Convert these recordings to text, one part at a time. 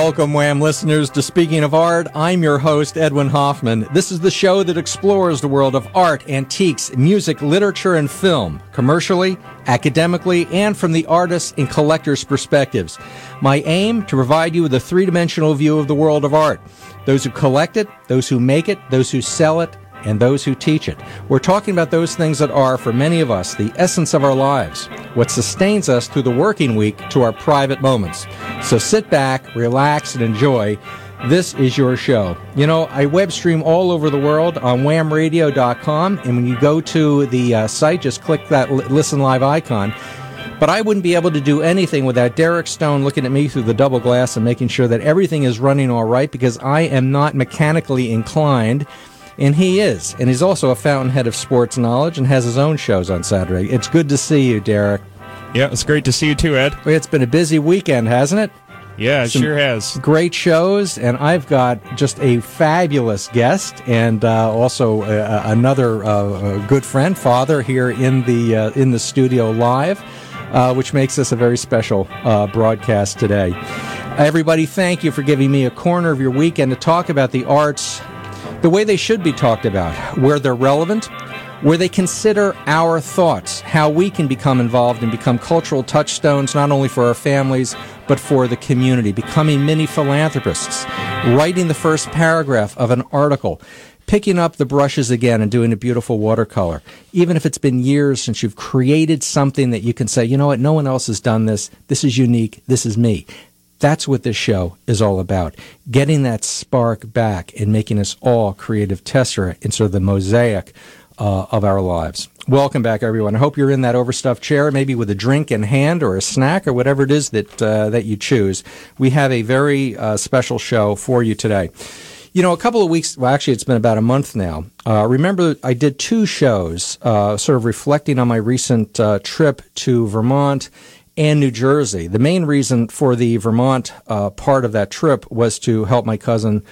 Welcome, Wham listeners, to Speaking of Art. I'm your host, Edwin Hoffman. This is the show that explores the world of art, antiques, music, literature, and film, commercially, academically, and from the artist's and collector's perspectives. My aim, to provide you with a three-dimensional view of the world of art. Those who collect it, those who make it, those who sell it, and those who teach it. We're talking about those things that are, for many of us, the essence of our lives, what sustains us through the working week to our private moments. So sit back, relax, and enjoy. This is your show. You know, I web stream all over the world on whamradio.com, and when you go to the site, just click that Listen Live icon. But I wouldn't be able to do anything without Derek Stone looking at me through the double glass and making sure that everything is running all right, because I am not mechanically inclined. And he is. And he's also a fountainhead of sports knowledge and has his own shows on Saturday. It's good to see you, Derek. Yeah, it's great to see you too, Ed. It's been a busy weekend, hasn't it? Yeah, it sure has. Great shows, and I've got just a fabulous guest and also another good friend, Father, here in the studio live, which makes this a very special broadcast today. Everybody, thank you for giving me a corner of your weekend to talk about the arts the way they should be talked about, where they're relevant, where they consider our thoughts, how we can become involved and become cultural touchstones, not only for our families, but for the community, becoming mini philanthropists, writing the first paragraph of an article, picking up the brushes again and doing a beautiful watercolor. Even if it's been years since you've created something that you can say, you know what, no one else has done this, this is unique, this is me. That's what this show is all about, getting that spark back and making us all creative tessera into the mosaic of our lives. Welcome back, everyone. I hope you're in that overstuffed chair, maybe with a drink in hand or a snack or whatever it is that you choose. We have a very special show for you today. You know, a couple of weeks, well, actually, it's been about a month now. Remember, I did two shows sort of reflecting on my recent trip to Vermont and New Jersey. The main reason for the Vermont part of that trip was to help my cousin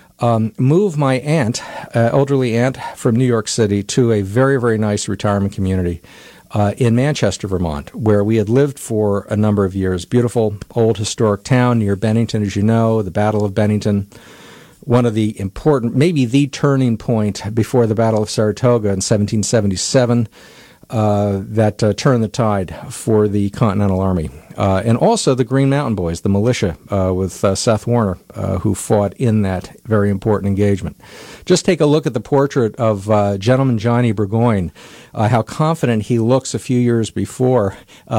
move my aunt, elderly aunt, from New York City to a very, very nice retirement community in Manchester, Vermont, where we had lived for a number of years. Beautiful old historic town near Bennington, as you know, the Battle of Bennington, one of the important, maybe the turning point before the Battle of Saratoga in 1777. That turned the tide for the Continental Army. And also the Green Mountain Boys, the militia, with Seth Warner, who fought in that very important engagement. Just take a look at the portrait of Gentleman Johnny Burgoyne, how confident he looks a few years before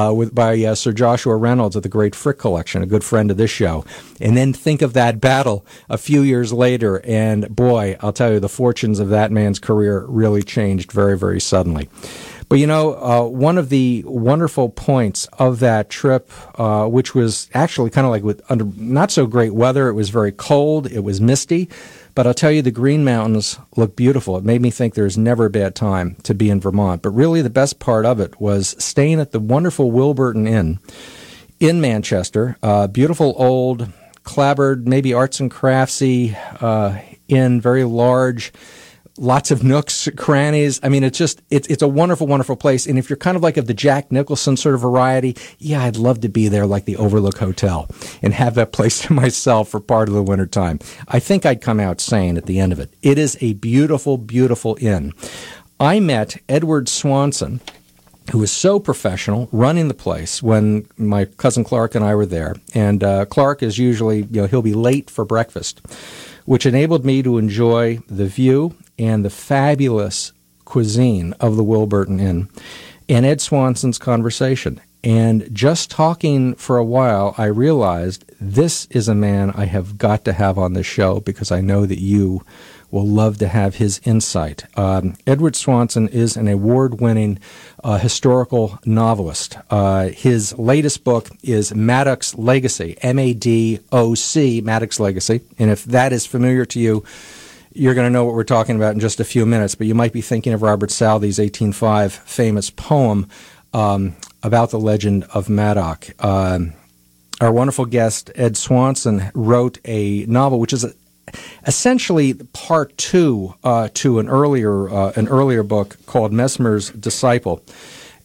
by Sir Joshua Reynolds of the Great Frick Collection, a good friend of this show. And then think of that battle a few years later, and boy, I'll tell you, the fortunes of that man's career really changed very, very suddenly. But, you know, one of the wonderful points of that trip, which was actually kind of like under not so great weather, it was very cold, it was misty, but I'll tell you, the Green Mountains look beautiful. It made me think there's never a bad time to be in Vermont. But really the best part of it was staying at the wonderful Wilburton Inn in Manchester, beautiful old, clapboard, maybe arts and craftsy inn, very large, lots of nooks, crannies. I mean, it's a wonderful, wonderful place. And if you're kind of like of the Jack Nicholson sort of variety, yeah, I'd love to be there like the Overlook Hotel and have that place to myself for part of the wintertime. I think I'd come out sane at the end of it. It is a beautiful, beautiful inn. I met Edward Swanson, who is so professional, running the place when my cousin Clark and I were there. And Clark is usually, he'll be late for breakfast, which enabled me to enjoy the view and the fabulous cuisine of the Wilburton Inn and Ed Swanson's conversation. And just talking for a while, I realized this is a man I have got to have on the show because I know that you will love to have his insight. Edward Swanson is an award-winning historical novelist. His latest book is Madoc's Legacy, M-A-D-O-C, Madoc's Legacy. And if that is familiar to you, you're going to know what we're talking about in just a few minutes. But you might be thinking of Robert Southey's 1805 famous poem about the legend of Madoc. Our wonderful guest, Ed Swanson, wrote a novel which is essentially part two to an earlier book called Mesmer's Disciple.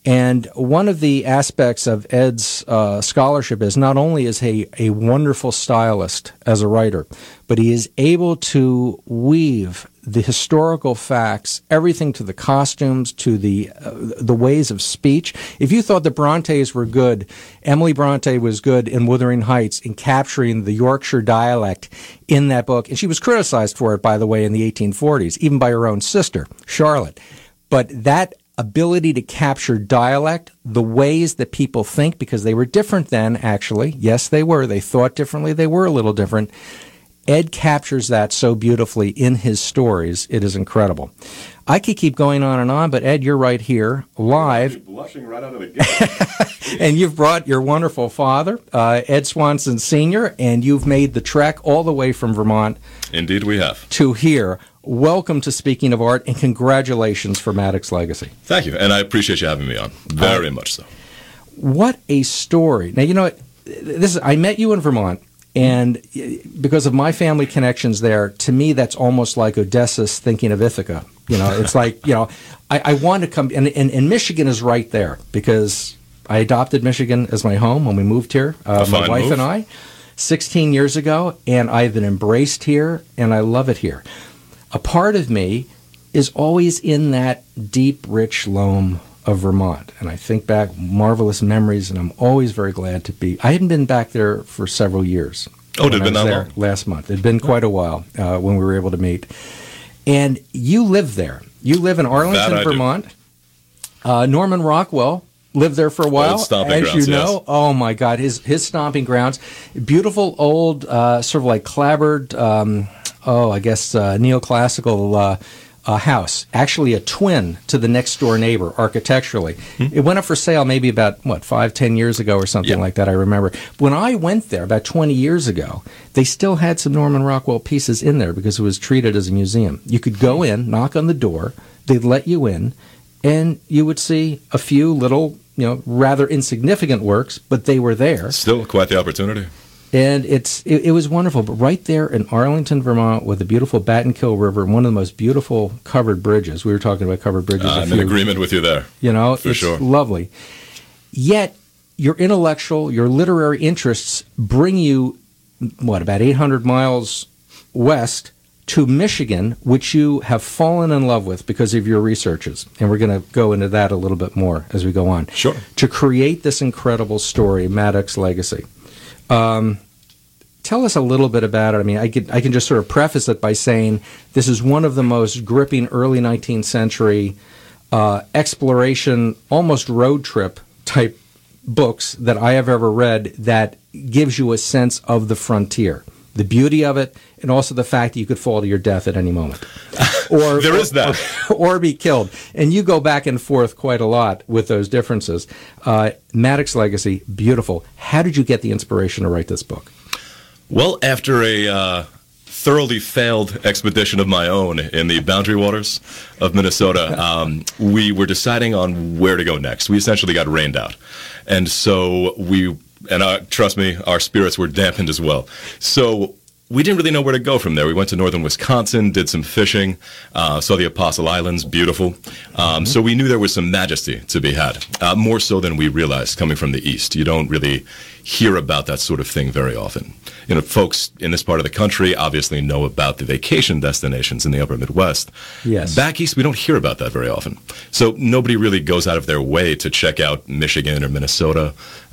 And one of the aspects of Ed's scholarship is not only is he a wonderful stylist as a writer, but he is able to weave the historical facts, everything to the costumes, to the ways of speech. If you thought the Brontes were good, Emily Bronte was good in Wuthering Heights in capturing the Yorkshire dialect in that book. And she was criticized for it, by the way, in the 1840s, even by her own sister, Charlotte. But that ability to capture dialect, the ways that people think, because they were different then, actually. Yes, they were. They thought differently. They were a little different. Ed captures that so beautifully in his stories. It is incredible. I could keep going on, but Ed, you're right here, live. I'm blushing right out of the gate. And you've brought your wonderful father, Ed Swanson Sr., and you've made the trek all the way from Vermont. Indeed we have. To here. Welcome to Speaking of Art, and congratulations for Maddox Legacy. Thank you, and I appreciate you having me on. Very much so. What a story. Now, you know what? I met you in Vermont, and because of my family connections there, to me, that's almost like Odysseus thinking of Ithaca. You know, it's like, I want to come, and Michigan is right there, because I adopted Michigan as my home when we moved here, my wife and I, 16 years ago, and I've been embraced here, and I love it here. A part of me is always in that deep, rich loam of Vermont. And I think back, marvelous memories, and I'm always very glad to be. I hadn't been back there for several years. Oh, did it been that long? Last month. It had been quite a while when we were able to meet. And you live there. You live in Arlington, Vermont. Norman Rockwell lived there for a while, as grounds, you know. Yes. Oh my God, his stomping grounds. Beautiful old, sort of like clapboard, neoclassical house. Actually a twin to the next door neighbor architecturally. Mm-hmm. It went up for sale maybe about, 5-10 years ago or something like that, I remember. When I went there about 20 years ago, they still had some Norman Rockwell pieces in there because it was treated as a museum. You could go in, knock on the door, they'd let you in, and you would see a few little, rather insignificant works, but they were there. Still quite the opportunity. And it was wonderful. But right there in Arlington, Vermont, with the beautiful Battenkill River and one of the most beautiful covered bridges. We were talking about covered bridges. I'm in agreement with you there. It's sure. Lovely. Yet your intellectual, your literary interests bring you, about 800 miles west to Michigan, which you have fallen in love with because of your researches. And we're going to go into that a little bit more as we go on. Sure. To create this incredible story, Maddox Legacy. Tell us a little bit about it. I mean, I can just sort of preface it by saying this is one of the most gripping early 19th century exploration, almost road trip type books that I have ever read that gives you a sense of the frontier, the beauty of it, and also the fact that you could fall to your death at any moment. Or there is that. Or be killed. And you go back and forth quite a lot with those differences. Maddox Legacy, beautiful. How did you get the inspiration to write this book? Well, after a thoroughly failed expedition of my own in the boundary waters of Minnesota, we were deciding on where to go next. We essentially got rained out. And so trust me, our spirits were dampened as well. So we didn't really know where to go from there. We went to northern Wisconsin, did some fishing, saw the Apostle Islands, beautiful. So we knew there was some majesty to be had, more so than we realized coming from the east. You don't really hear about that sort of thing very often. Folks in this part of the country obviously know about the vacation destinations in the upper Midwest. Yes. Back east, we don't hear about that very often. So nobody really goes out of their way to check out Michigan or Minnesota.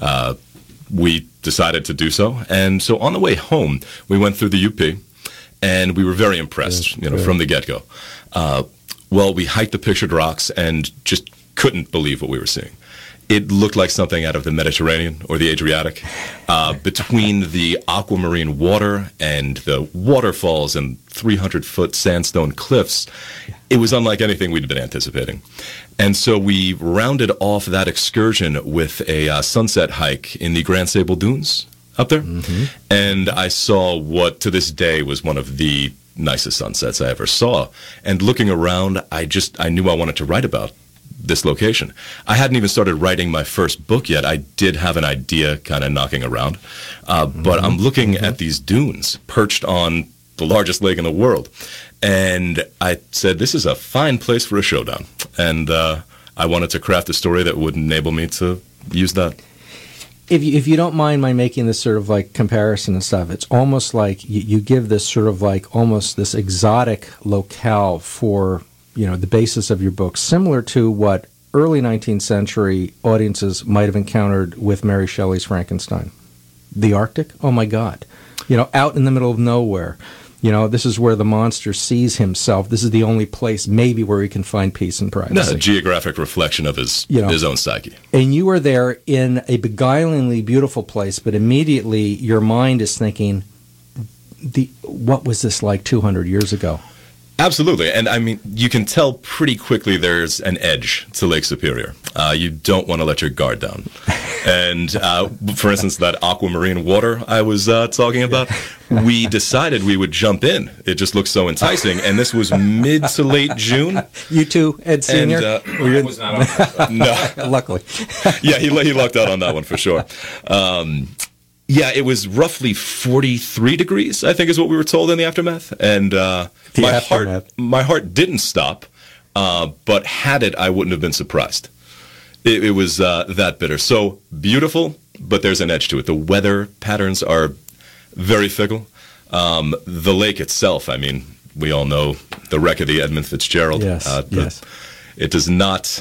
We decided to do so. And so on the way home, we went through the UP, and we were very impressed, from the get-go. We hiked the Pictured Rocks and just couldn't believe what we were seeing. It looked like something out of the Mediterranean or the Adriatic. Between the aquamarine water and the waterfalls and 300-foot sandstone cliffs, it was unlike anything we'd been anticipating. And so we rounded off that excursion with a sunset hike in the Grand Sable Dunes up there. Mm-hmm. And I saw what to this day was one of the nicest sunsets I ever saw. And looking around, I knew I wanted to write about this location. I hadn't even started writing my first book yet. I did have an idea kind of knocking around. But I'm looking at these dunes perched on the largest lake in the world. And I said, this is a fine place for a showdown. And I wanted to craft a story that would enable me to use that. If you don't mind my making this sort of like comparison and stuff, it's almost like you give this sort of like almost this exotic locale for, the basis of your book, similar to what early 19th century audiences might have encountered with Mary Shelley's Frankenstein. The Arctic? Oh my God. Out in the middle of nowhere. This is where the monster sees himself. This is the only place maybe where he can find peace and privacy. A geographic reflection of his own psyche. And you are there in a beguilingly beautiful place, but immediately your mind is thinking, what was this like 200 years ago? Absolutely. And I mean, you can tell pretty quickly there's an edge to Lake Superior. You don't want to let your guard down. And for instance, that aquamarine water I was talking about, we decided we would jump in. It just looked so enticing. And this was mid to late June. You too, Ed Sr.? I was not on that. No. Luckily. Yeah, he lucked out on that one for sure. Yeah, it was roughly 43 degrees, I think is what we were told in the aftermath. And my heart didn't stop, but had it, I wouldn't have been surprised. It was that bitter. So beautiful, but there's an edge to it. The weather patterns are very fickle. The lake itself, I mean, we all know the wreck of the Edmund Fitzgerald. Yes, yes. It does not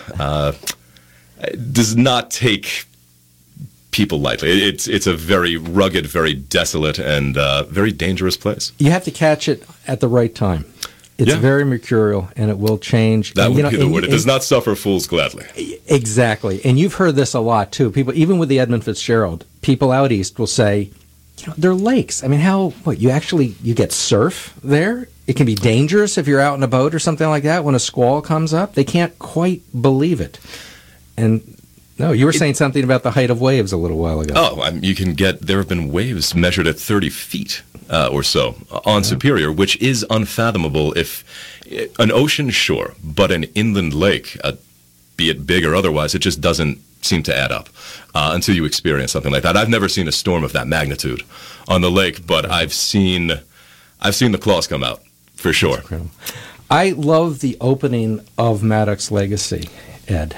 take people lightly. It's a very rugged, very desolate, and very dangerous place. You have to catch it at the right time. It's very mercurial, and it will change. That would be the word. It does not suffer fools gladly. Exactly. And you've heard this a lot, too. People, even with the Edmund Fitzgerald, people out east will say, they're lakes. I mean, you get surf there? It can be dangerous if you're out in a boat or something like that when a squall comes up. They can't quite believe it. And no, you were saying something about the height of waves a little while ago. Oh, there have been waves measured at 30 feet or so on Superior, which is unfathomable if an ocean, sure, but an inland lake, be it big or otherwise, it just doesn't seem to add up until you experience something like that. I've never seen a storm of that magnitude on the lake, but I've seen the claws come out, for sure. That's incredible. I love the opening of Maddox's Legacy, Ed.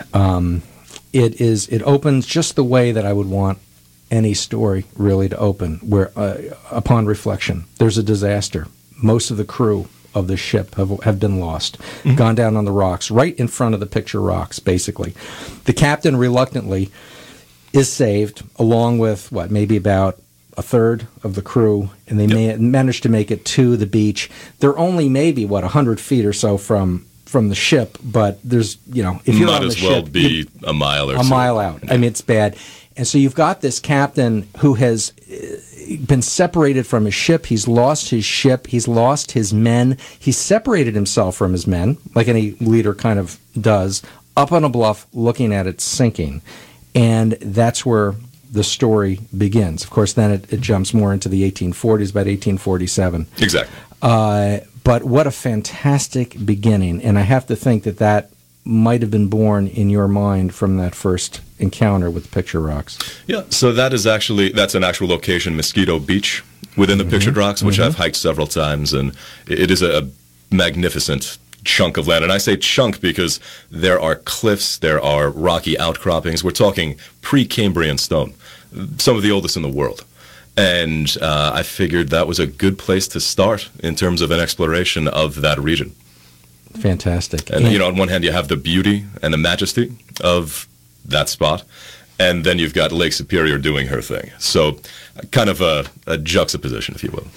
It opens just the way that I would want any story really to open, where upon reflection, there's a disaster. Most of the crew of the ship have been lost, gone down on the rocks, right in front of the picture rocks, basically. The captain reluctantly is saved, along with, maybe about a third of the crew, and they manage to make it to the beach. They're only maybe, 100 feet or so from the ship, but there's, if you're might on the as well ship, be a mile or a so. mile out. I mean, it's bad. And so you've got this captain who has been separated from his ship. He's lost his ship. He's lost his men. He's separated himself from his men, like any leader kind of does, up on a bluff looking at it sinking. And that's where the story begins. Of course, then it jumps more into the 1840s, about 1847. Exactly. But what a fantastic beginning. And I have to think that might have been born in your mind from that first encounter with the picture rocks. Yeah, so that's an actual location, Mosquito Beach, within the pictured rocks, which I've hiked several times, and it is a magnificent chunk of land. And I say chunk because there are cliffs, there are rocky outcroppings. We're talking pre-Cambrian stone, some of the oldest in the world. And I figured that was a good place to start in terms of an exploration of that region. Fantastic. And, on one hand, you have the beauty and the majesty of that spot, and then you've got Lake Superior doing her thing. So kind of a juxtaposition, if you will.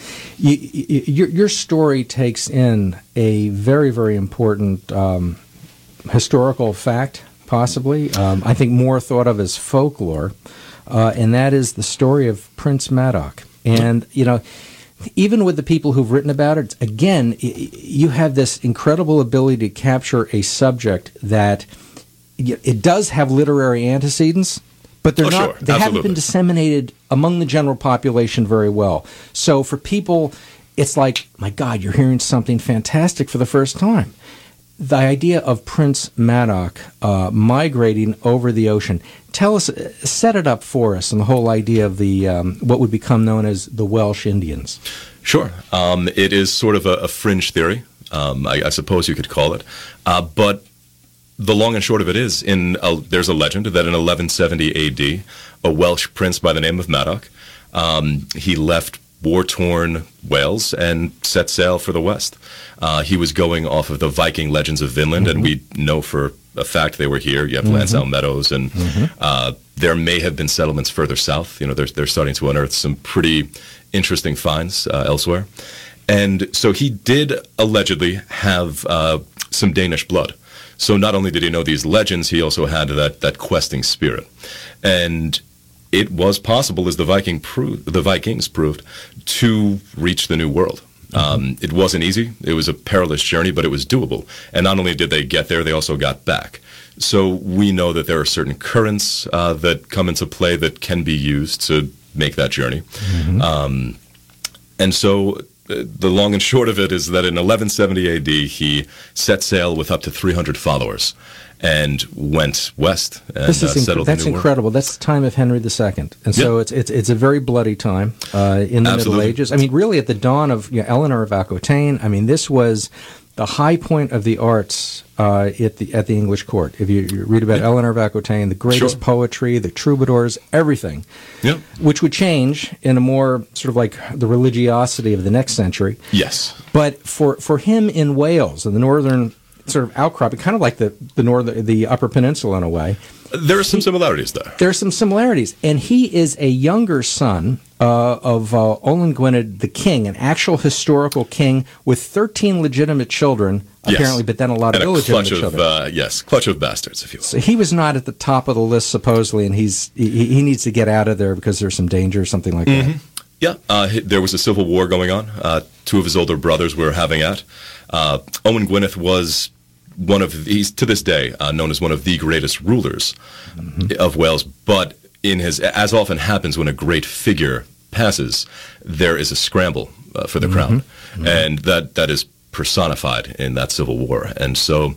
Your story takes in a very, very important historical fact, possibly. I think more thought of as folklore, and that is the story of Prince Madoc. And, even with the people who've written about it, again, you have this incredible ability to capture a subject that it does have literary antecedents, but they haven't been disseminated among the general population very well. So for people, it's like, my God, you're hearing something fantastic for the first time. The idea of Prince Madoc migrating over the ocean. Tell us, set it up for us, and the whole idea of the what would become known as the Welsh Indians. Sure. It is sort of a fringe theory, I suppose you could call it. But the long and short of it is, there's a legend that in 1170 A.D., a Welsh prince by the name of Madoc, he left war-torn Wales and set sail for the west. He was going off of the Viking legends of Vinland, and we know for a fact they were here. You have Lansdowne Meadows, and there may have been settlements further south. They're starting to unearth some pretty interesting finds elsewhere. And so he did allegedly have some Danish blood. So not only did he know these legends, he also had that questing spirit. And it was possible, as the Vikings proved, to reach the New World. It wasn't easy. It was a perilous journey, but it was doable. And not only did they get there, they also got back. So we know that there are certain currents that come into play that can be used to make that journey. And so the long and short of it is that in 1170 A.D., he set sail with up to 300 followers and went west and settled the That's New incredible. World. That's the time of Henry II. And so it's a very bloody time in the Middle Ages. I mean, really at the dawn of Eleanor of Aquitaine, I mean, this was the high point of the arts at the English court. If you read about Eleanor of Aquitaine, the greatest poetry, the troubadours, everything, which would change in a more sort of like the religiosity of the next century. Yes. But for him in Wales, in the northern sort of outcropping, kind of like the Upper Peninsula in a way. There are some similarities there. There are some similarities. And he is a younger son of Olin Gwynedd the king, an actual historical king with 13 legitimate children, apparently, but then a lot of illegitimate children. Clutch of bastards, if you will. So he was not at the top of the list, supposedly, and he needs to get out of there because there's some danger or something like that. Yeah, there was a civil war going on. Two of his older brothers were having at. Owen Gwynedd was he's to this day known as one of the greatest rulers of Wales, but as often happens when a great figure passes, there is a scramble for the crown, and that is personified in that civil war. And so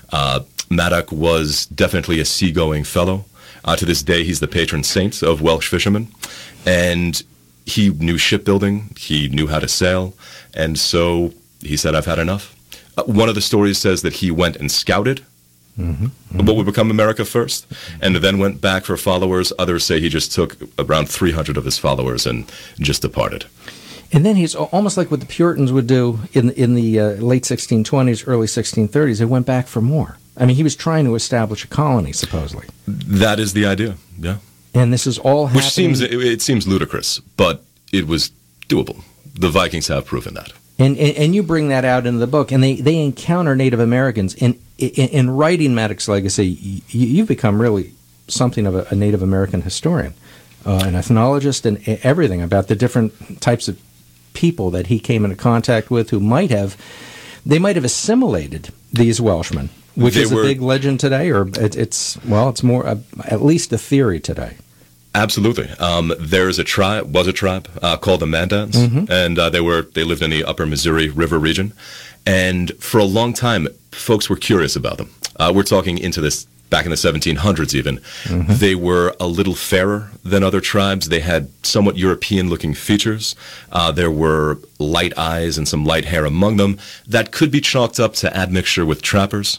Madoc was definitely a seagoing fellow. To this day, he's the patron saint of Welsh fishermen, and he knew shipbuilding, he knew how to sail, and so he said, "I've had enough." One of the stories says that he went and scouted what would become America first, and then went back for followers. Others say he just took around 300 of his followers and just departed. And then he's almost like what the Puritans would do in the late 1620s, early 1630s. They went back for more. I mean, he was trying to establish a colony, supposedly. That is the idea, yeah. And this is all happening. Which seems ludicrous, but it was doable. The Vikings have proven that. And you bring that out in the book, and they encounter Native Americans. In writing Madoc's legacy, you've become really something of a Native American historian, an ethnologist, and everything about the different types of people that he came into contact with who might have assimilated these Welshmen, which is a big legend today, or it's more at least a theory today. Absolutely. Was a tribe called the Mandans, and they lived in the upper Missouri River region. And for a long time, folks were curious about them. We're talking into this back in the 1700s even. They were a little fairer than other tribes. They had somewhat European-looking features. There were light eyes and some light hair among them. That could be chalked up to admixture with trappers.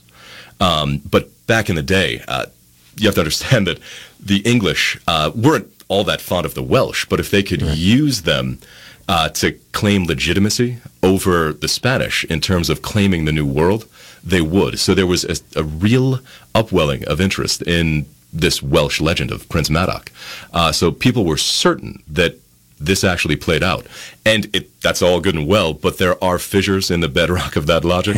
But back in the day, you have to understand that the English weren't all that fond of the Welsh, but if they could use them to claim legitimacy over the Spanish in terms of claiming the New World, they would. So there was a real upwelling of interest in this Welsh legend of Prince Madoc. So people were certain that this actually played out. And that's all good and well, but there are fissures in the bedrock of that logic.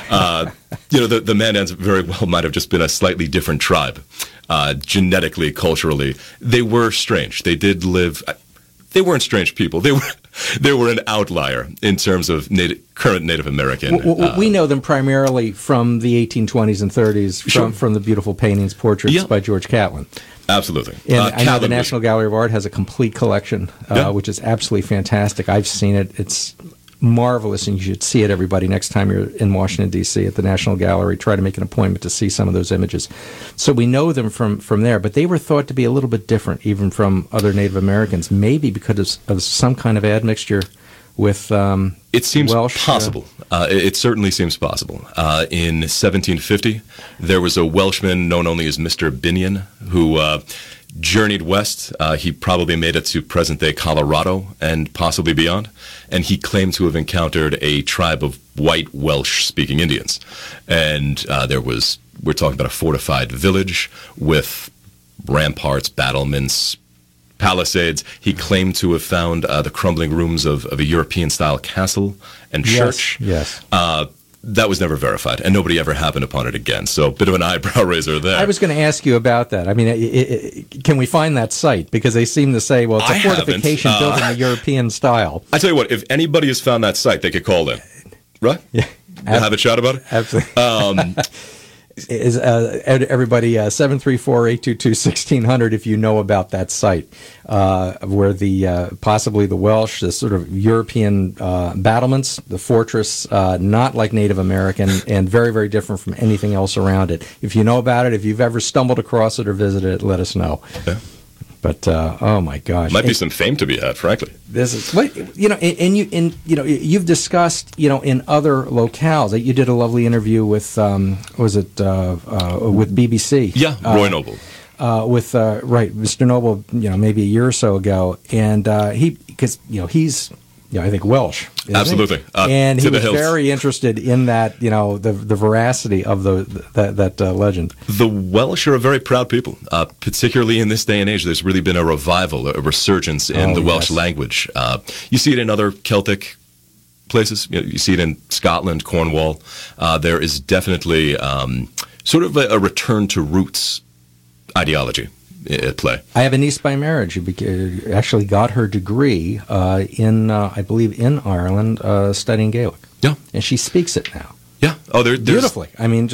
The Mandans very well might have just been a slightly different tribe. Genetically, culturally, they were strange. They did live. They weren't strange people. They were an outlier in terms of current Native American. We know them primarily from the 1820s and 30s, from the beautiful paintings, portraits by George Catlin. Absolutely. And I know the National Gallery of Art has a complete collection, which is absolutely fantastic. I've seen it. It's marvelous, and you should see it, everybody, next time you're in Washington, D.C. at the National Gallery. Try to make an appointment to see some of those images. So we know them from there, but they were thought to be a little bit different, even from other Native Americans, maybe because of some kind of admixture with it seems Welsh, possible. It certainly seems possible. In 1750, there was a Welshman known only as Mr. Binion who journeyed west. He probably made it to present-day Colorado and possibly beyond, and he claimed to have encountered a tribe of white Welsh-speaking Indians. And we're talking about a fortified village with ramparts, battlements, palisades. He claimed to have found the crumbling ruins of a European-style castle and church. Yes. That was never verified, and nobody ever happened upon it again. So, a bit of an eyebrow raiser there. I was going to ask you about that. I mean, can we find that site? Because they seem to say, well, it's a fortification built in the European style. I tell you what, if anybody has found that site, they could call in. Right? Yeah. Have a chat about it? Absolutely. Is everybody 734-822-1600 if you know about that site where the possibly the Welsh, the sort of European battlements, the fortress, not like Native American and very, very different from anything else around it. If you know about it, if you've ever stumbled across it or visited it, let us know. Yeah. But oh my gosh, might be some fame to be had, frankly. This is you've discussed in other locales. You did a lovely interview with with BBC? Yeah, Roy Noble. With Mr. Noble, maybe a year or so ago, and he's I think Welsh. Absolutely. And he was very interested in that, the veracity of that legend. The Welsh are a very proud people, particularly in this day and age. There's really been a revival, a resurgence in the Welsh language. You see it in other Celtic places. You see it in Scotland, Cornwall. There is definitely sort of a return to roots ideology at play. I have a niece by marriage who actually got her degree I believe, in Ireland, studying Gaelic. Yeah. And she speaks it now. Yeah. Oh, there's beautifully. I mean,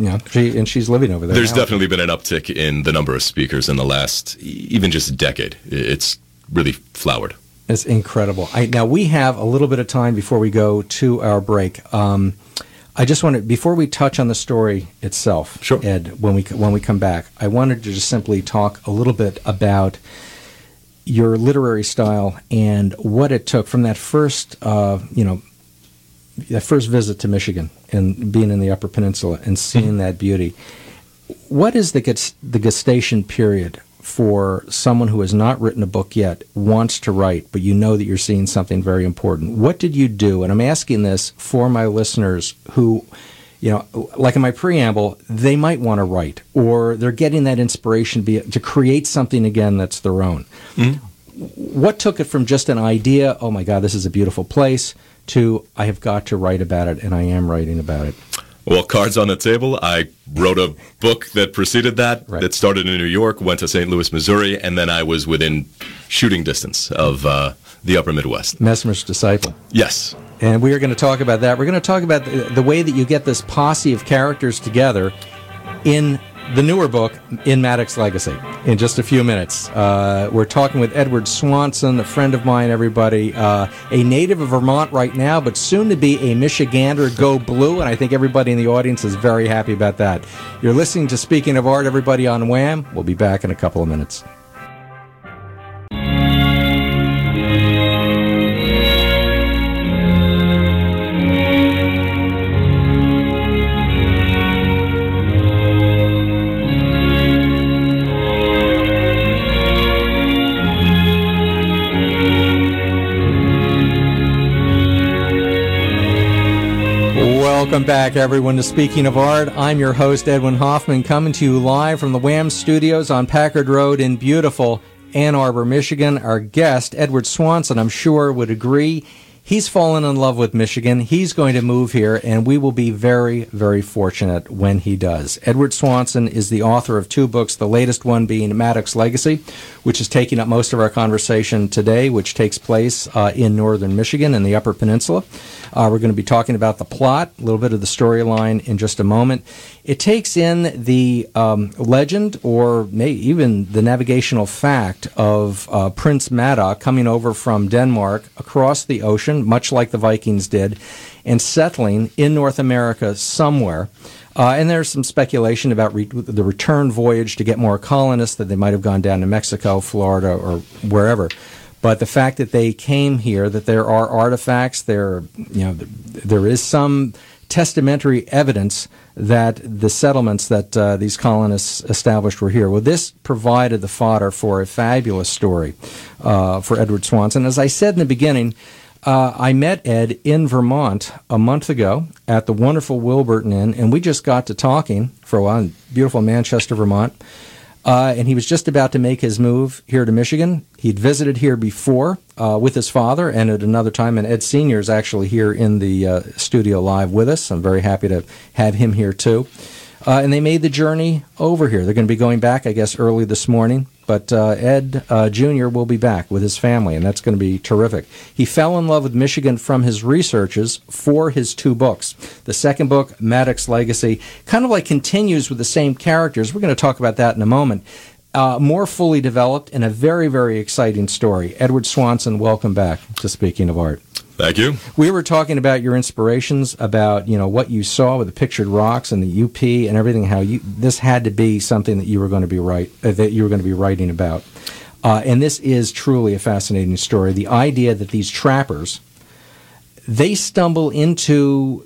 she's living over there. There's now. Definitely been an uptick in the number of speakers in the last, even just decade. It's really flowered. It's incredible. Now, we have a little bit of time before we go to our break. I just wanted, before we touch on the story itself, sure. Ed, when we come back, I wanted to just simply talk a little bit about your literary style and what it took from that first, that first visit to Michigan and being in the Upper Peninsula and seeing that beauty. What is the gestation period for someone who has not written a book yet, wants to write, but you know that you're seeing something very important? What did you do? And I'm asking this for my listeners who, like in my preamble, they might want to write, or they're getting that inspiration to create something again that's their own. Mm-hmm. What took it from just an idea, oh my God, this is a beautiful place, to I have got to write about it, and I am writing about it? Well, cards on the table. I wrote a book that preceded that. Right. That started in New York, went to St. Louis, Missouri, and then I was within shooting distance of the Upper Midwest. Mesmer's Disciple. Yes. And we are going to talk about that. We're going to talk about the way that you get this posse of characters together in the newer book, In Maddox Legacy, in just a few minutes. We're talking with Edward Swanson, a friend of mine, everybody, a native of Vermont right now, but soon to be a Michigander, go blue, and I think everybody in the audience is very happy about that. You're listening to Speaking of Art, everybody, on Wham. We'll be back in a couple of minutes. Welcome back, everyone, to Speaking of Art. I'm your host, Edwin Hoffman, coming to you live from the Wham Studios on Packard Road in beautiful Ann Arbor, Michigan. Our guest, Edward Swanson, I'm sure would agree. He's fallen in love with Michigan. He's going to move here, and we will be very, very fortunate when he does. Edward Swanson is the author of two books, the latest one being Maddox Legacy, which is taking up most of our conversation today, which takes place in northern Michigan in the Upper Peninsula. We're going to be talking about the plot, a little bit of the storyline in just a moment. It takes in the legend, or maybe even the navigational fact, of Prince Madoc coming over from Denmark across the ocean, much like the Vikings did, and settling in North America somewhere. And there's some speculation about the return voyage to get more colonists, that they might have gone down to Mexico, Florida, or wherever. But the fact that they came here, that there are artifacts, there is some testamentary evidence that the settlements that these colonists established were here. Well, this provided the fodder for a fabulous story for Edward Swanson. As I said in the beginning, I met Ed in Vermont a month ago at the wonderful Wilburton Inn, and we just got to talking for a while in beautiful Manchester, Vermont. And he was just about to make his move here to Michigan. He'd visited here before with his father and at another time, and Ed Sr. is actually here in the studio live with us. I'm very happy to have him here, too. And they made the journey over here. They're going to be going back, I guess, early this morning. But Ed Jr. will be back with his family, and that's going to be terrific. He fell in love with Michigan from his researches for his 2 books. The second book, Maddox Legacy, kind of like continues with the same characters. We're going to talk about that in a moment. More fully developed and a very, very exciting story. Edward Swanson, welcome back to Speaking of Art. Thank you. We were talking about your inspirations, about what you saw with the pictured rocks and the UP and everything. How this had to be something that you were going to be writing about, and this is truly a fascinating story. The idea that these trappers, they stumble into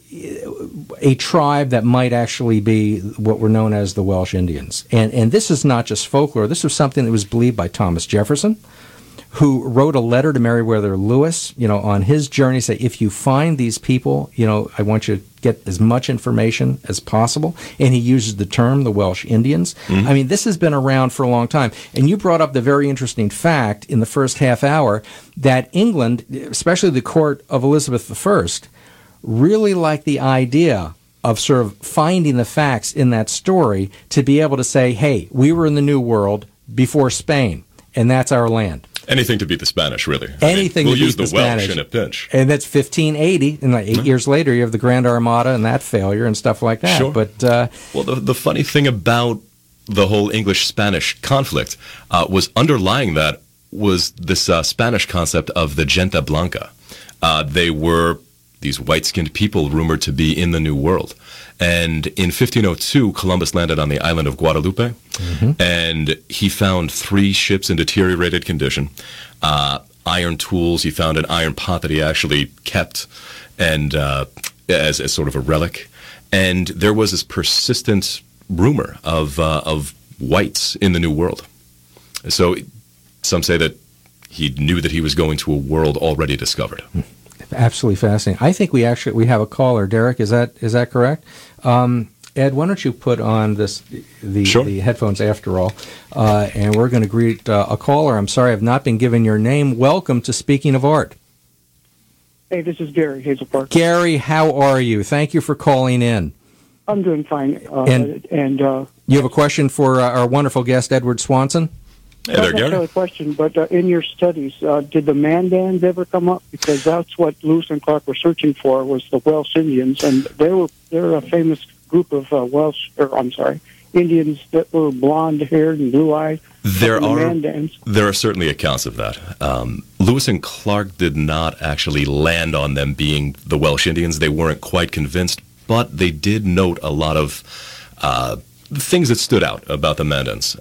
a tribe that might actually be what were known as the Welsh Indians, and this is not just folklore. This was something that was believed by Thomas Jefferson, who wrote a letter to Meriwether Lewis, on his journey, say, if you find these people, I want you to get as much information as possible. And he uses the term, the Welsh Indians. Mm-hmm. I mean, this has been around for a long time. And you brought up the very interesting fact in the first half hour that England, especially the court of Elizabeth I, really liked the idea of sort of finding the facts in that story to be able to say, hey, we were in the New World before Spain, and that's our land. Anything to beat the Spanish, really. Anything we'll to beat use the Spanish. Welsh in a pinch. And that's 1580, and like 8 years later, you have the Grand Armada and that failure and stuff like that. Sure. But well, the funny thing about the whole English-Spanish conflict was underlying that was this Spanish concept of the Gente Blanca. They were these white-skinned people rumored to be in the New World. And in 1502, Columbus landed on the island of Guadalupe, and he found 3 ships in deteriorated condition, iron tools. He found an iron pot that he actually kept and as sort of a relic. And there was this persistent rumor of whites in the New World. So some say that he knew that he was going to a world already discovered. Absolutely fascinating. I think we have a caller. Derek, is that correct? Ed, why don't you put on the headphones after all, and we're going to greet a caller. I'm sorry, I've not been given your name. Welcome to Speaking of Art. Hey, this is Gary Hazel Park. Gary, how are you? Thank you for calling in. I'm doing fine. And you have a question for our wonderful guest, Edward Swanson? Hey there, Not necessarily a question, but in your studies, did the Mandans ever come up? Because that's what Lewis and Clark were searching for, was the Welsh Indians, and they're a famous group of Indians that were blonde-haired and blue-eyed. There are certainly accounts of that. Lewis and Clark did not actually land on them being the Welsh Indians. They weren't quite convinced, but they did note a lot of things that stood out about the Mandans.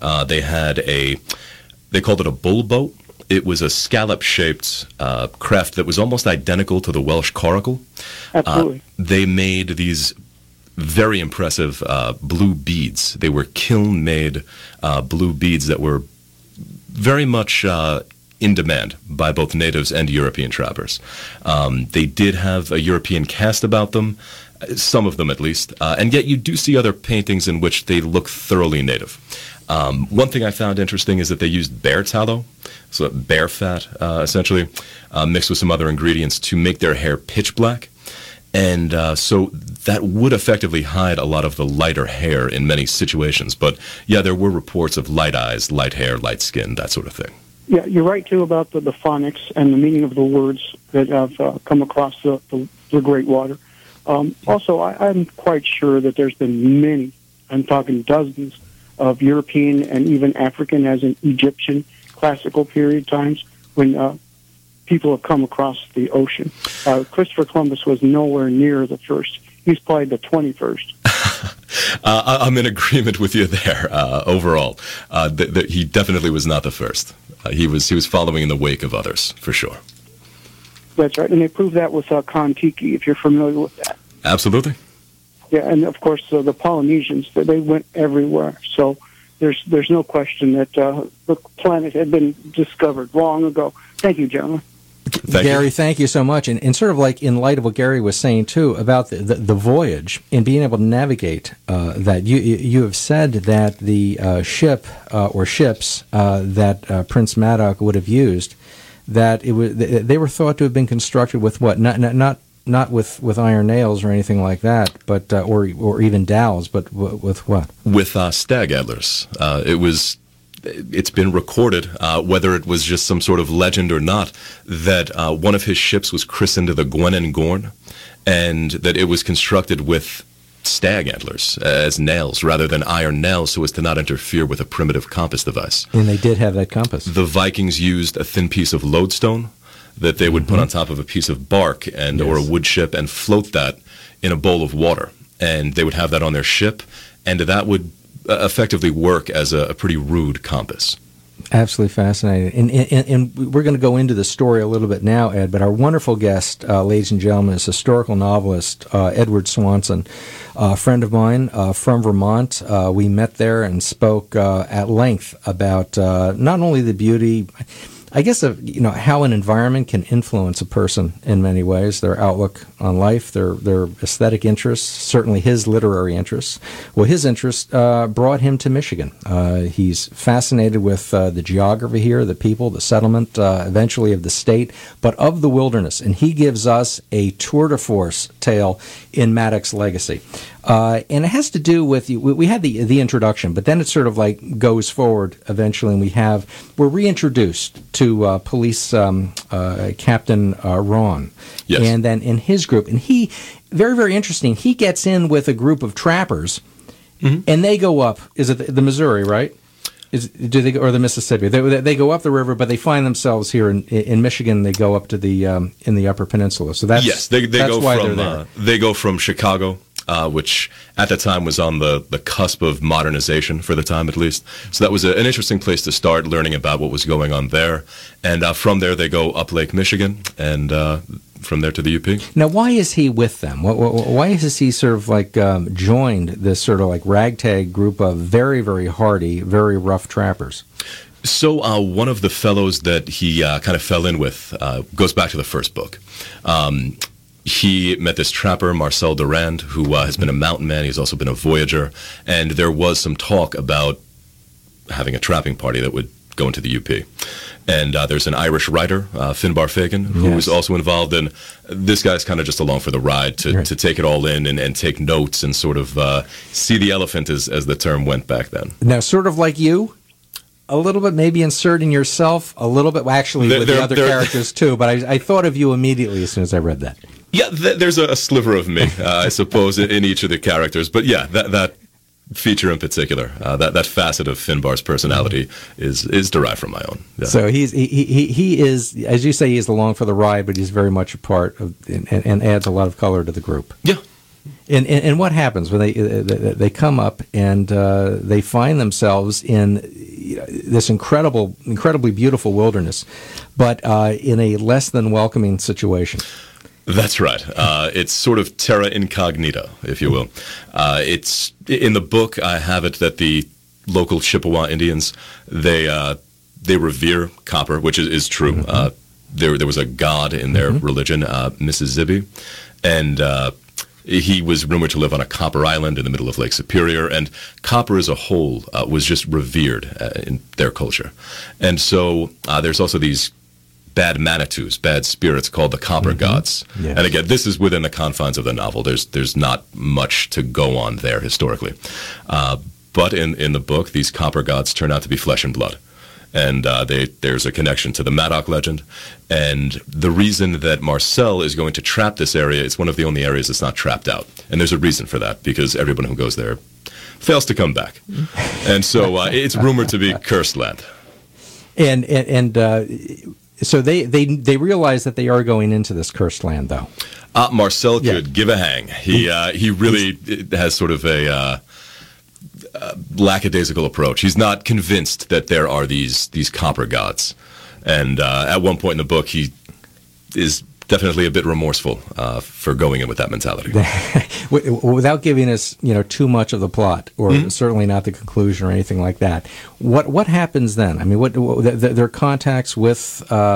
They called it a bull boat. It was a scallop-shaped craft that was almost identical to the Welsh coracle. Absolutely. They made these very impressive blue beads. They were kiln-made blue beads that were very much in demand by both natives and European trappers. They did have a European cast about them, some of them at least, and yet you do see other paintings in which they look thoroughly native. One thing I found interesting is that they used bear tallow, so bear fat, essentially, mixed with some other ingredients to make their hair pitch black. And so that would effectively hide a lot of the lighter hair in many situations. But, yeah, there were reports of light eyes, light hair, light skin, that sort of thing. Yeah, you're right, too, about the phonics and the meaning of the words that have come across the Great Water. Also, I'm quite sure that there's been many, I'm talking dozens, of European and even African, as in Egyptian, classical period times when people have come across the ocean. Christopher Columbus was nowhere near the first. He's probably the 21st. I'm in agreement with you there. Overall, he definitely was not the first. He was following in the wake of others for sure. That's right, and they proved that with Kon-Tiki, if you're familiar with that. Absolutely. Yeah, and of course the Polynesians, they went everywhere. So there's no question that the planet had been discovered long ago. Thank you, gentlemen. Gary, thank you so much. And sort of like in light of what Gary was saying, too, about the voyage and being able to navigate that, you have said that the ship or ships that Prince Madoc would have used, that they were thought to have been constructed with what? Not with iron nails or anything like that, but or even dowels, but with what? With stag antlers. It's been recorded, whether it was just some sort of legend or not, that one of his ships was christened the Gwenan Gorn, and that it was constructed with stag antlers as nails rather than iron nails so as to not interfere with a primitive compass device. And they did have that compass. The Vikings used a thin piece of lodestone that they would put on top of a piece of bark or a wood chip and float that in a bowl of water. And they would have that on their ship, and that would effectively work as a pretty rude compass. Absolutely fascinating. And we're going to go into the story a little bit now, Ed, but our wonderful guest, ladies and gentlemen, is historical novelist Edward Swanson, a friend of mine from Vermont. We met there and spoke at length about not only the beauty, I guess, of how an environment can influence a person in many ways, their outlook on life, their aesthetic interests, certainly his literary interests. Well, his interest brought him to Michigan. He's fascinated with the geography here, the people, the settlement, eventually of the state, but of the wilderness. And he gives us a tour de force tale in Madoc's legacy. And it has to do with, we had the introduction, but then it sort of like goes forward eventually, and we're reintroduced to Police Captain Ron. Yes. And then in his group, and he, very, very interesting, he gets in with a group of trappers, and they go up, is it the Missouri, right? Or the Mississippi? They go up the river, but they find themselves here in Michigan. They go up to the in the Upper Peninsula. So that's yes, they that's go why from they're there. They go from Chicago, which at the time was on the cusp of modernization, for the time at least. So that was an interesting place to start learning about what was going on there. And from there, they go up Lake Michigan, and from there to the UP. Now, why is he with them? Why has he sort of like joined this sort of like ragtag group of very, very hardy, very rough trappers? So one of the fellows that he kind of fell in with goes back to the first book. He met this trapper, Marcel Durand, who has been a mountain man. He's also been a voyager. And there was some talk about having a trapping party that would go into the UP. And there's an Irish writer, Finbar Fagan, who was also involved in. This guy's kind of just along for the ride to take it all in and take notes and sort of see the elephant, as the term went back then. Now, sort of like you, a little bit maybe inserting yourself a little bit, actually with the other characters too, but I thought of you immediately as soon as I read that. Yeah, there's a sliver of me, I suppose, in each of the characters. But yeah, that feature in particular, that facet of Finbar's personality is derived from my own. Yeah. So he is, as you say, he's along for the ride, but he's very much a part of and adds a lot of color to the group. Yeah. And what happens when they come up and they find themselves in this incredibly beautiful wilderness, but in a less than welcoming situation? That's right. It's sort of terra incognita, if you will. It's in the book. I have it that the local Chippewa Indians they revere copper, which is true. There was a god in their religion, Mississippi, and he was rumored to live on a copper island in the middle of Lake Superior, and copper as a whole was just revered in their culture. And so there's also these bad manitous, bad spirits called the copper gods. Yes. And again, this is within the confines of the novel. There's not much to go on there historically. But in the book, these copper gods turn out to be flesh and blood. And there's a connection to the Madoc legend. And the reason that Marcel is going to trap this area, it's one of the only areas that's not trapped out. And there's a reason for that, because everyone who goes there fails to come back. And so it's rumored to be cursed land. So they realize that they are going into this cursed land, though. Marcel could give a hang. He really has sort of lackadaisical approach. He's not convinced that there are these copper gods. And at one point in the book, he is definitely a bit remorseful for going in with that mentality. Without giving us, too much of the plot, or certainly not the conclusion or anything like that. What happens then? I mean, their contacts with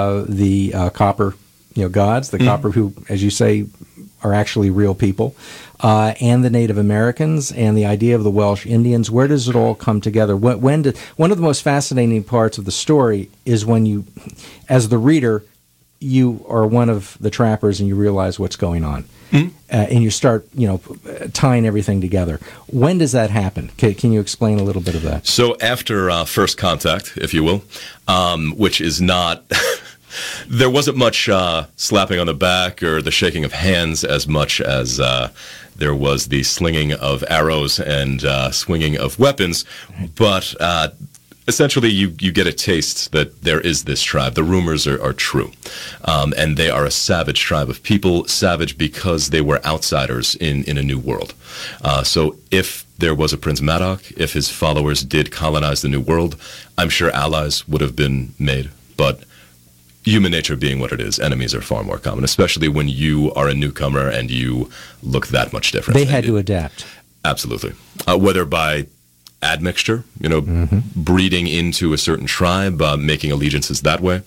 the copper, gods, the copper who, as you say, are actually real people, and the Native Americans, and the idea of the Welsh Indians. Where does it all come together? One of the most fascinating parts of the story is when you, as the reader, you are one of the trappers and you realize what's going on. And you start, tying everything together. When does that happen? Can you explain a little bit of that? So after first contact, if you will, which is not... There wasn't much slapping on the back or the shaking of hands as much as there was the slinging of arrows and swinging of weapons. But essentially, you get a taste that there is this tribe. The rumors are true. And they are a savage tribe of people, savage because they were outsiders in a new world. So if there was a Prince Madoc, if his followers did colonize the new world, I'm sure allies would have been made. But human nature being what it is, enemies are far more common, especially when you are a newcomer and you look that much different. They had to adapt. Absolutely. Whether by admixture, breeding into a certain tribe, making allegiances that way,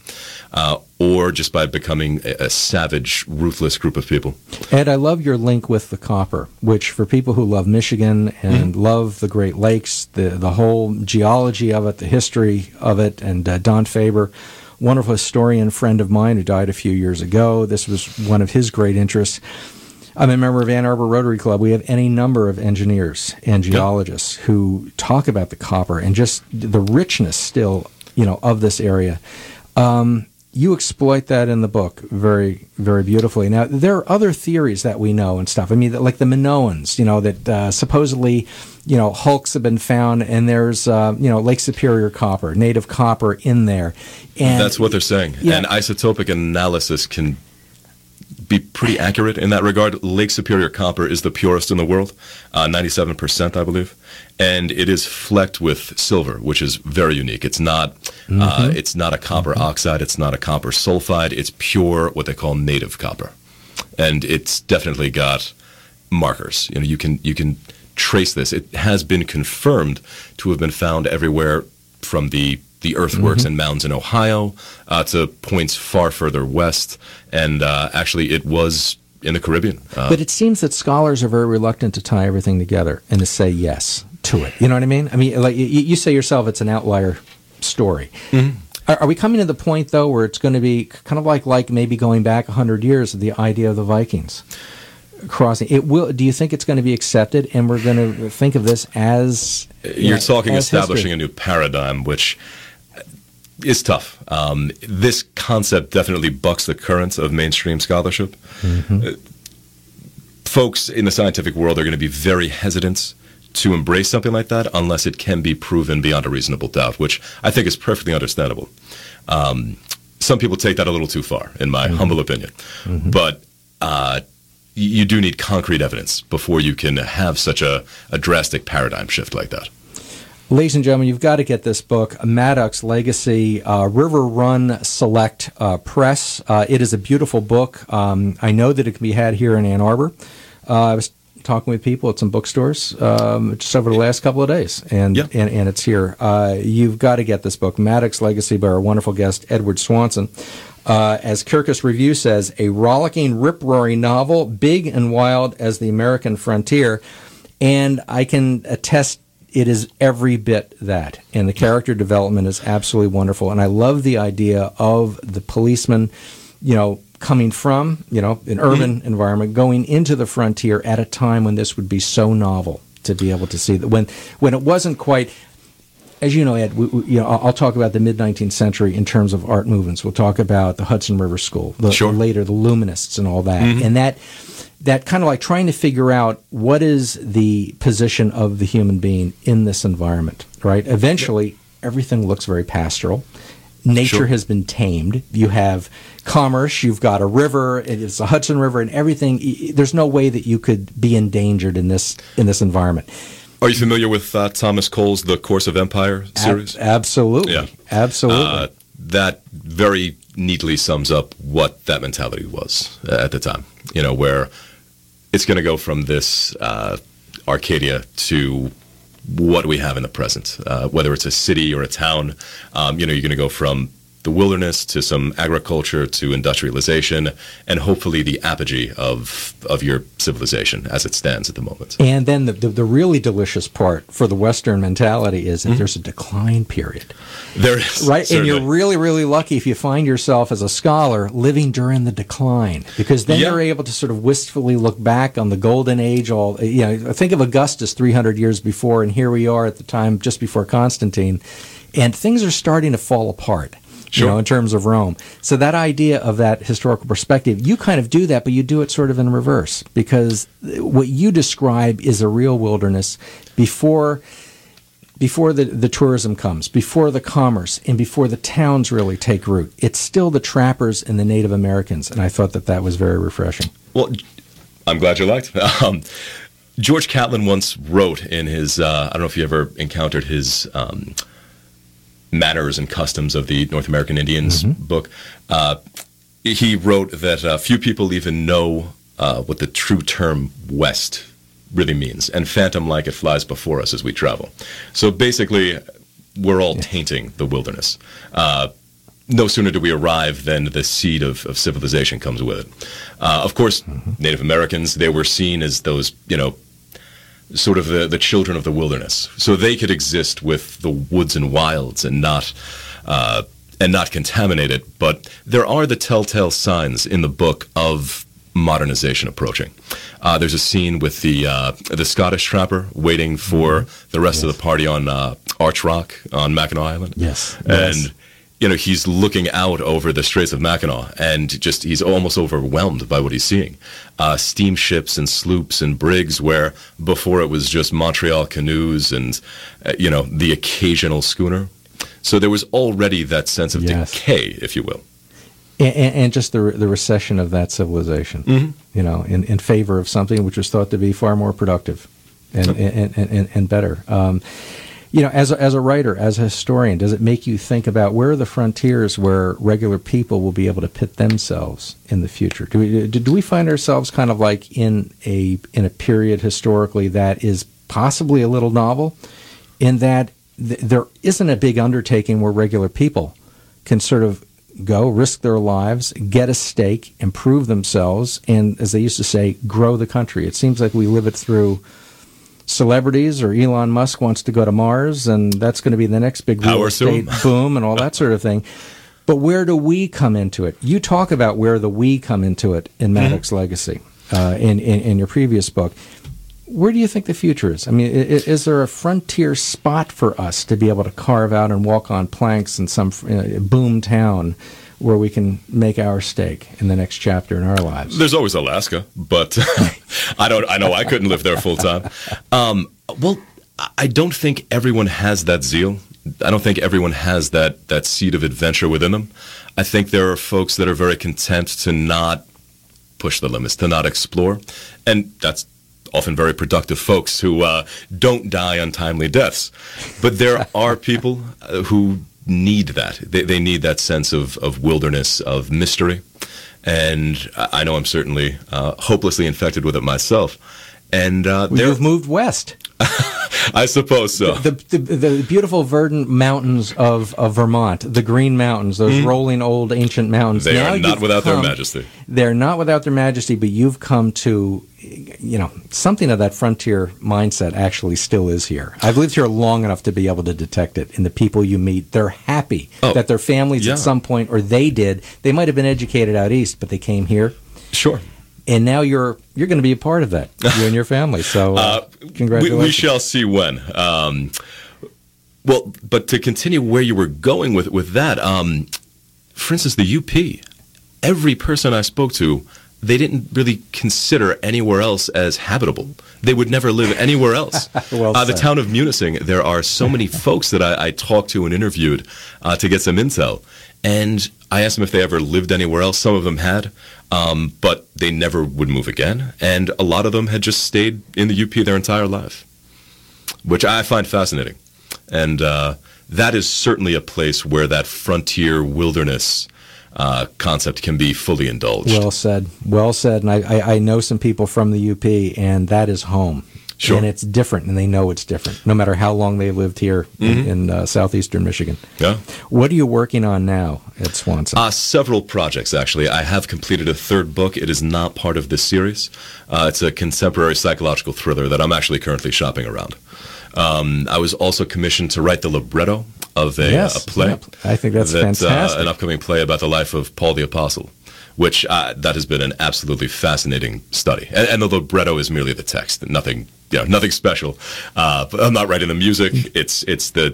or just by becoming a savage, ruthless group of people. Ed, I love your link with the copper, which for people who love Michigan and love the Great Lakes, the whole geology of it, the history of it, and Don Faber, wonderful historian friend of mine who died a few years ago. This was one of his great interests. I'm a member of Ann Arbor Rotary Club. We have any number of engineers and geologists who talk about the copper and just the richness still, of this area. You exploit that in the book very, very beautifully. Now, there are other theories that we know and stuff. I mean, like the Minoans, that supposedly, hulks have been found, and there's, Lake Superior copper, native copper in there. And that's what they're saying. Yeah. And isotopic analysis can be pretty accurate in that regard. Lake Superior copper is the purest in the world, 97%, I believe, and it is flecked with silver, which is very unique. It's not, it's not a copper oxide. It's not a copper sulfide. It's pure, what they call native copper, and it's definitely got markers. You can trace this. It has been confirmed to have been found everywhere from the earthworks and mounds in Ohio to points far further west, and actually it was in the Caribbean. But it seems that scholars are very reluctant to tie everything together and to say yes to it. You know what I mean? I mean, like you say yourself, it's an outlier story. Are we coming to the point, though, where it's going to be kind of like maybe going back 100 years of the idea of the Vikings crossing? It will. Do you think it's going to be accepted, and we're going to think of this as you're talking as establishing history? A new paradigm, which is tough. This concept definitely bucks the currents of mainstream scholarship. Folks in the scientific world are going to be very hesitant to embrace something like that unless it can be proven beyond a reasonable doubt, which I think is perfectly understandable. Some people take that a little too far, in my humble opinion. But you do need concrete evidence before you can have such a drastic paradigm shift like that. Ladies and gentlemen, you've got to get this book, Madoc's Legacy, River Run Select Press. It is a beautiful book. I know that it can be had here in Ann Arbor. I was talking with people at some bookstores just over the last couple of days, and it's here. You've got to get this book, Madoc's Legacy, by our wonderful guest, Edward Swanson. As Kirkus Review says, a rollicking, rip-roaring novel, big and wild as the American frontier, and I can attest it is every bit that, and the character development is absolutely wonderful. And I love the idea of the policeman, coming from, an urban environment, going into the frontier at a time when this would be so novel to be able to see that when it wasn't quite. As you know, Ed, I'll talk about the mid-19th century in terms of art movements. We'll talk about the Hudson River School, later the Luminists and all that, and that kind of like trying to figure out what is the position of the human being in this environment, right? Eventually, everything looks very pastoral. Nature has been tamed. You have commerce. You've got a river. It's the Hudson River and everything. There's no way that you could be endangered in this environment. Are you familiar with Thomas Cole's The Course of Empire series? Absolutely. Yeah. Absolutely. That very neatly sums up what that mentality was at the time, where it's going to go from this Arcadia to what we have in the present, whether it's a city or a town. You're going to go from the wilderness to some agriculture to industrialization, and hopefully the apogee of your civilization as it stands at the moment. And then the really delicious part for the Western mentality is that there's a decline period. There is. Right? Certainly. And you're really, really lucky if you find yourself as a scholar living during the decline, because then you're able to sort of wistfully look back on the golden age. Think of Augustus 300 years before, and here we are at the time just before Constantine, and things are starting to fall apart. Sure. In terms of Rome. So that idea of that historical perspective, you kind of do that, but you do it sort of in reverse, because what you describe is a real wilderness before the tourism comes, before the commerce, and before the towns really take root. It's still the trappers and the Native Americans, and I thought that was very refreshing. Well, I'm glad you liked. George Catlin once wrote in his, I don't know if you ever encountered his Manners and Customs of the North American Indians book. He wrote that few people even know what the true term West really means, and phantom-like it flies before us as we travel. So basically, we're all tainting the wilderness. No sooner do we arrive than the seed of civilization comes with it. Of course, Native Americans, they were seen as those, sort of the children of the wilderness, so they could exist with the woods and wilds and not contaminate it. But there are the telltale signs in the book of modernization approaching. There's a scene with the Scottish trapper waiting for the rest of the party on Arch Rock on Mackinac Island. Yes, and he's looking out over the Straits of Mackinac, and he's almost overwhelmed by what he's seeing. Steamships and sloops and brigs, where before it was just Montreal canoes and, the occasional schooner. So there was already that sense of decay, if you will. And just the recession of that civilization, in favor of something which was thought to be far more productive and better. As a writer, as a historian, does it make you think about where are the frontiers where regular people will be able to pit themselves in the future? Do we find ourselves kind of like in a period historically that is possibly a little novel, in that there isn't a big undertaking where regular people can sort of go, risk their lives, get a stake, improve themselves, and, as they used to say, grow the country? It seems like we live it through celebrities, or Elon Musk wants to go to Mars, and that's going to be the next big real estate boom and all that sort of thing. But where do we come into it? You talk about where the we come into it in Maddox Legacy, in your previous book. Where do you think the future is? I mean, is there a frontier spot for us to be able to carve out and walk on planks in some boom town where we can make our stake in the next chapter in our lives? There's always Alaska, but I know I couldn't live there full time. Well, I don't think everyone has that zeal. I don't think everyone has that seed of adventure within them. I think there are folks that are very content to not push the limits, to not explore, and that's often very productive folks who don't die untimely deaths. But there are people who need that. They need that sense of wilderness, of mystery. And I know I'm certainly hopelessly infected with it myself. And you've moved west. I suppose so. The beautiful verdant mountains of Vermont, the Green Mountains, those rolling old ancient mountains. They are not without their majesty. They're not without their majesty, but you've come to, something of that frontier mindset actually still is here. I've lived here long enough to be able to detect it in the people you meet. They're happy that their families at some point, or they might have been educated out east, but they came here. Sure. And now you're going to be a part of that, you and your family. So congratulations. We shall see when. Well, but to continue where you were going with that, for instance, the UP, every person I spoke to, they didn't really consider anywhere else as habitable. They would never live anywhere else. The town of Munising, there are so many folks that I talked to and interviewed to get some intel. And I asked them if they ever lived anywhere else. Some of them had, but they never would move again. And a lot of them had just stayed in the UP their entire life. which I find fascinating. And that is certainly a place where that frontier wilderness concept can be fully indulged. Well said. Well said. And I know some people from the UP, and that is home. Sure. And it's different, and they know it's different, no matter how long they lived here in southeastern Michigan. Yeah. What are you working on now at Swanson? Several projects, actually. I have completed a third book. It is not part of this series. It's a contemporary psychological thriller that I'm actually currently shopping around. I was also commissioned to write the libretto of a play. Yep. I think that's fantastic. An upcoming play about the life of Paul the Apostle, which that has been an absolutely fascinating study. And the libretto is merely the text, nothing special. But I'm not writing the music. It's the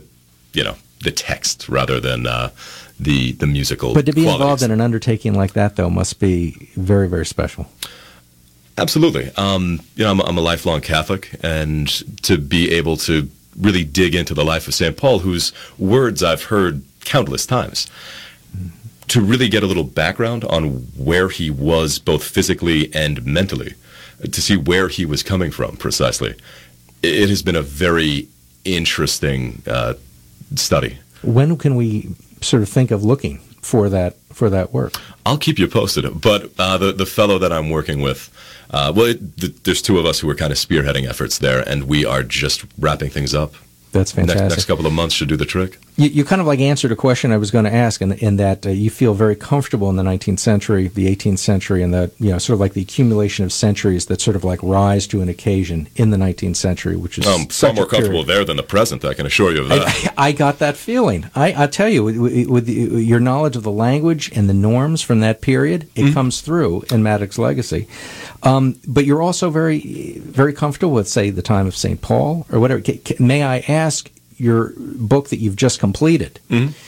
text rather than the musical. But to be qualities. involved in an undertaking like that, though, must be very, very special. Absolutely. I'm a lifelong Catholic, and to be able to really dig into the life of St. Paul, whose words I've heard countless times, to really get a little background on where he was both physically and mentally, to see where he was coming from precisely. It has been a very interesting study. When can we sort of think of looking for that work? I'll keep you posted. But the fellow that I'm working with, there's two of us who are kind of spearheading efforts there, and we are just wrapping things up. That's fantastic. Next couple of months should do the trick. You kind of like answered a question I was going to ask, in that you feel very comfortable in the 19th century, the 18th century, and the sort of like the accumulation of centuries that sort of like rise to an occasion in the 19th century, which is far more comfortable there than the present. I can assure you of that. I got that feeling. I tell you, with your knowledge of the language and the norms from that period, it comes through in Maddox Legacy. But you're also very, very comfortable with, say, the time of St. Paul or whatever. May I ask, your book that you've just completed,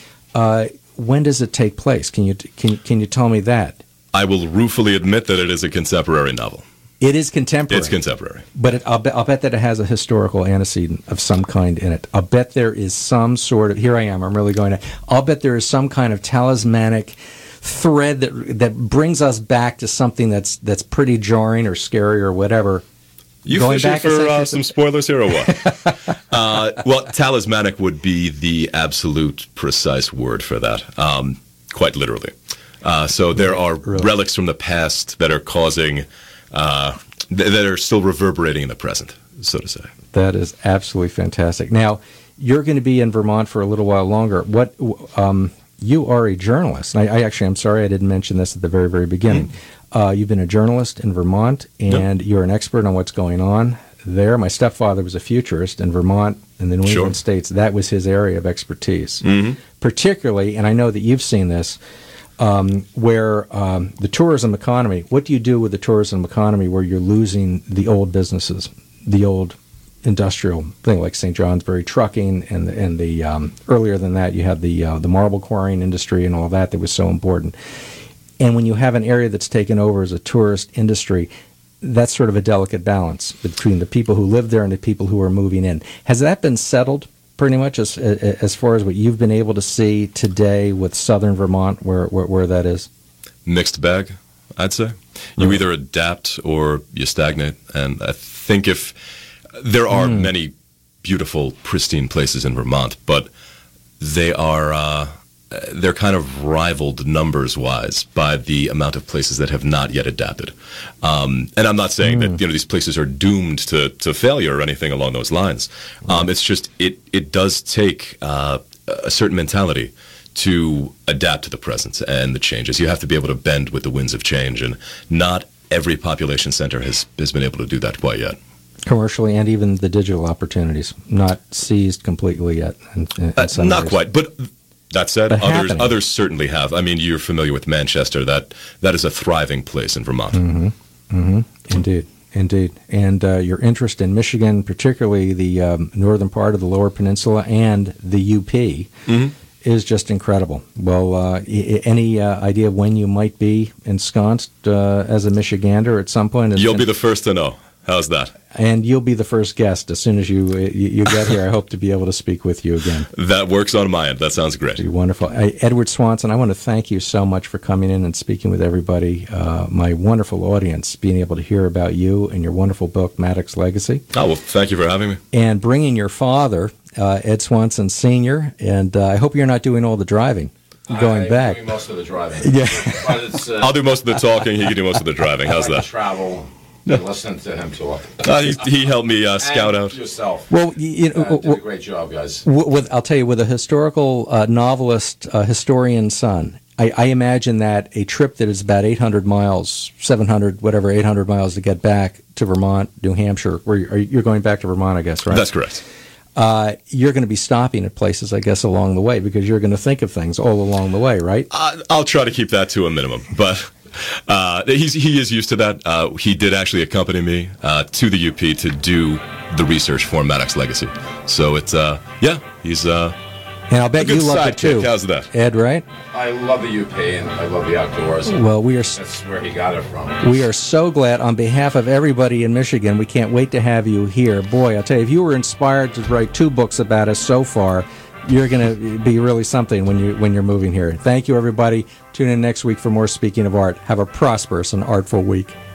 when does it take place? Can you tell me that? I will ruefully admit that it is a contemporary novel. It is contemporary. It's contemporary. But I'll bet that it has a historical antecedent of some kind in it. I'll bet there is some sort of, here I am, I'm really going to, I'll bet there is some kind of talismanic thread that brings us back to something that's pretty jarring or scary or whatever. You fishing for some spoilers here or what? Well, talismanic would be the absolute precise word for that, quite literally. So there are relics from the past that are causing, that are still reverberating in the present, so to say. That is absolutely fantastic. Now, you're going to be in Vermont for a little while longer. You are a journalist. And I'm sorry I didn't mention this at the very, very beginning. You've been a journalist in Vermont, and you're an expert on what's going on there. My stepfather was a futurist in Vermont and the New England states. That was his area of expertise. Particularly, and I know that you've seen this, where the tourism economy, what do you do with the tourism economy where you're losing the old businesses, the old industrial thing like St. Johnsbury trucking, and the earlier than that you had the marble quarrying industry and all that was so important. And when you have an area that's taken over as a tourist industry, that's sort of a delicate balance between the people who live there and the people who are moving in. Has that been settled pretty much as far as what you've been able to see today with southern Vermont, where that is? Mixed bag, I'd say. You either adapt or you stagnate. And I think if there are many beautiful, pristine places in Vermont, but they are they're kind of rivaled numbers-wise by the amount of places that have not yet adapted. And I'm not saying that these places are doomed to failure or anything along those lines. It's just it does take a certain mentality to adapt to the present and the changes. You have to be able to bend with the winds of change, and not every population center has been able to do that quite yet. Commercially, and even the digital opportunities not seized completely yet. Not quite, but that said, others certainly have. I mean, you're familiar with Manchester. That is a thriving place in Vermont. Indeed. And your interest in Michigan, particularly the northern part of the Lower Peninsula and the UP, is just incredible. Well, any idea of when you might be ensconced as a Michigander at some point? You'll be the first to know. How's that? And you'll be the first guest as soon as you get here. I hope to be able to speak with you again. That works on my end. That sounds great. Wonderful. Edward Swanson, I want to thank you so much for coming in and speaking with everybody, my wonderful audience, being able to hear about you and your wonderful book, Maddox Legacy. Oh, well, thank you for having me. And bringing your father, Ed Swanson Sr., and I hope you're not doing all the driving. Going back. I'm doing most of the driving. Yeah. But it's, I'll do most of the talking. He can do most of the driving. How's I like that? to travel and listen to him talk. He helped me scout and out. yourself. Well, Did a great job, guys. I'll tell you, with a historical novelist, historian's son, I imagine that a trip that is about 800 miles, 700, whatever, 800 miles to get back to Vermont, New Hampshire, where you're going back to Vermont, I guess, right? That's correct. You're going to be stopping at places, I guess, along the way, because you're going to think of things all along the way, right? I'll try to keep that to a minimum, but he is used to that. He did actually accompany me to the UP to do the research for Maddox Legacy. So it's, he's and I'll bet a good you love it too. How's that? Ed, right? I love the UP and I love the outdoors. Well, That's where he got it from. We are so glad, on behalf of everybody in Michigan, we can't wait to have you here. Boy, I'll tell you, if you were inspired to write 2 books about us so far, you're going to be really something when you're moving here. Thank you, everybody. Tune in next week for more Speaking of Art. Have a prosperous and artful week.